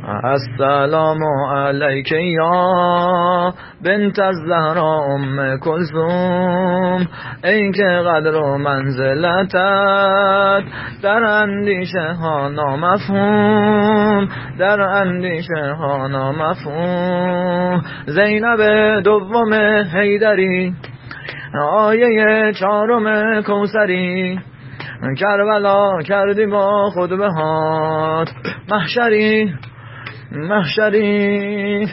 السلام علیک یا بنت الزهرا ام کلثوم، ای که قدر و منزلتت در اندیشه ها نامفهوم، در اندیشه ها نامفهوم. زینب دوم حیدری، آیه چهارم کوثری، کربلا کردی با خطبه هات محشری محشری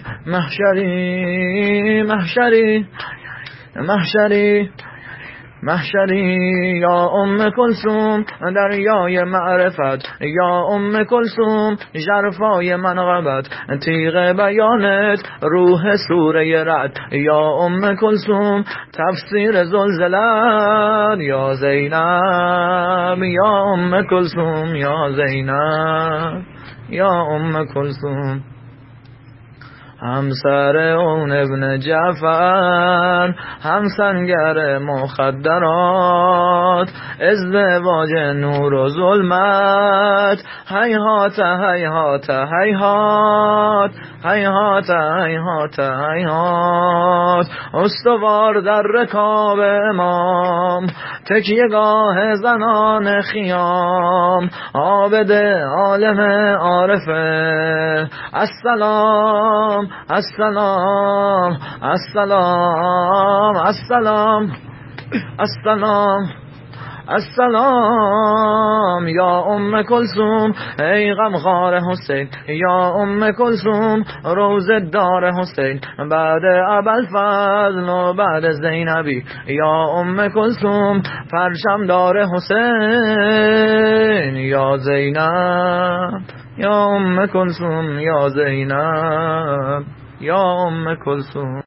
محشری محشری محشری محشری. یا ام کلثوم دریای معرفت، یا ام کلثوم ژرفای منقبت، تیغ بیانت روح سوره رعد. یا ام کلثوم تفسیر زلزلت، یا زینب یا ام کلثوم، یا زینب یا ام کلثوم. همسر اون ابن جعفر، همسنگر مخدرات، ازدواج نور و ظلمت، هیهات هیهات هیهات هیهات هیهات هیهات. استوار در رکاب امام، تکیهگاه زنان خیام، عابد عالم عارفه. السلام السلام السلام السلام السلام السلام. یا ام کلثوم ای غمخوار حسین، یا ام کلثوم روزه دار حسین، بعد ابوالفضل و بعد زینبی. یا ام کلثوم پرچم دار حسین، یا زینب یا ام کلثوم، یا زینب یا ام کلثوم.